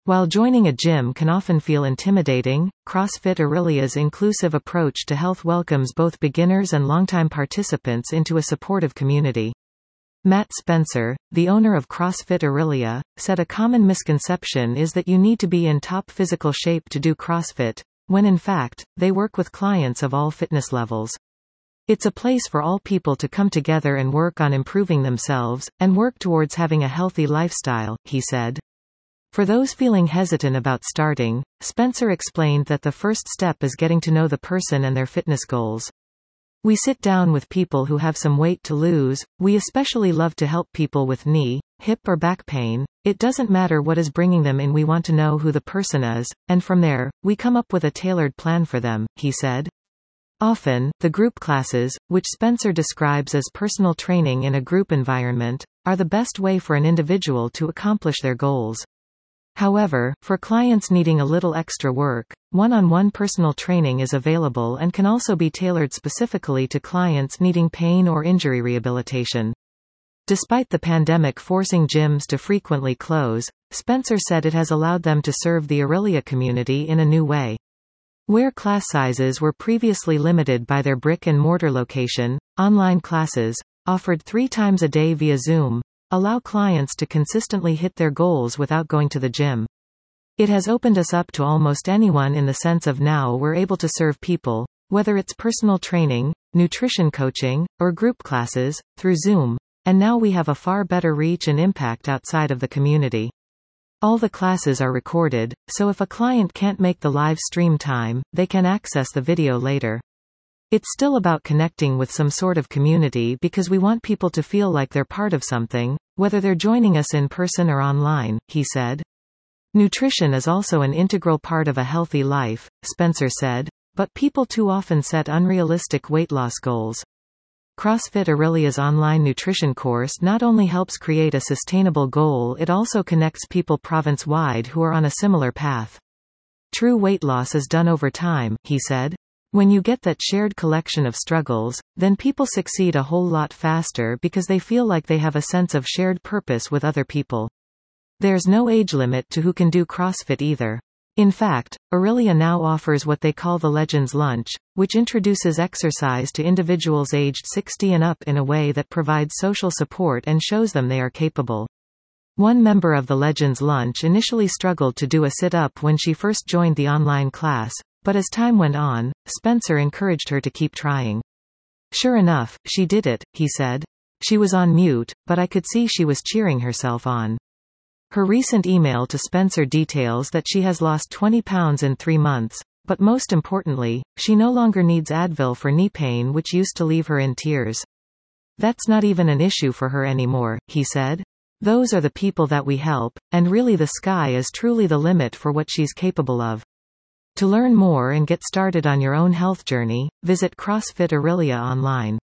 While joining a gym can often feel intimidating, CrossFit Aurelia's inclusive approach to health welcomes both beginners and longtime participants into a supportive community. Matt Spencer, the owner of CrossFit Aurelia, said a common misconception is that you need to be in top physical shape to do CrossFit, when in fact, they work with clients of all fitness levels. It's a place for all people to come together and work on improving themselves, and work towards having a healthy lifestyle, he said. For those feeling hesitant about starting, Spencer explained that the first step is getting to know the person and their fitness goals. We sit down with people who have some weight to lose. We especially love to help people with knee, hip or back pain. It doesn't matter what is bringing them in, we want to know who the person is, and from there, we come up with a tailored plan for them, he said. Often, the group classes, which Spencer describes as personal training in a group environment, are the best way for an individual to accomplish their goals. However, for clients needing a little extra work, one-on-one personal training is available and can also be tailored specifically to clients needing pain or injury rehabilitation. Despite the pandemic forcing gyms to frequently close, Spencer said it has allowed them to serve the Aurelia community in a new way. Where class sizes were previously limited by their brick-and-mortar location, online classes, offered 3 times a day via Zoom, allow clients to consistently hit their goals without going to the gym. It has opened us up to almost anyone in the sense of now we're able to serve people, whether it's personal training, nutrition coaching, or group classes, through Zoom, and now we have a far better reach and impact outside of the community. All the classes are recorded, so if a client can't make the live stream time, they can access the video later. It's still about connecting with some sort of community because we want people to feel like they're part of something, whether they're joining us in person or online, he said. Nutrition is also an integral part of a healthy life, Spencer said, but people too often set unrealistic weight loss goals. CrossFit Aurelia's online nutrition course not only helps create a sustainable goal, it also connects people province-wide who are on a similar path. True weight loss is done over time, he said. When you get that shared collection of struggles, then people succeed a whole lot faster because they feel like they have a sense of shared purpose with other people. There's no age limit to who can do CrossFit either. In fact, Aurelia now offers what they call the Legends Lunch, which introduces exercise to individuals aged 60 and up in a way that provides social support and shows them they are capable. One member of the Legends Lunch initially struggled to do a sit-up when she first joined the online class, but as time went on, Spencer encouraged her to keep trying. Sure enough, she did it, he said. She was on mute, but I could see she was cheering herself on. Her recent email to Spencer details that she has lost 20 pounds in 3 months, but most importantly, she no longer needs Advil for knee pain, which used to leave her in tears. That's not even an issue for her anymore, he said. Those are the people that we help, and really the sky is truly the limit for what she's capable of. To learn more and get started on your own health journey, visit CrossFit Aurelia online.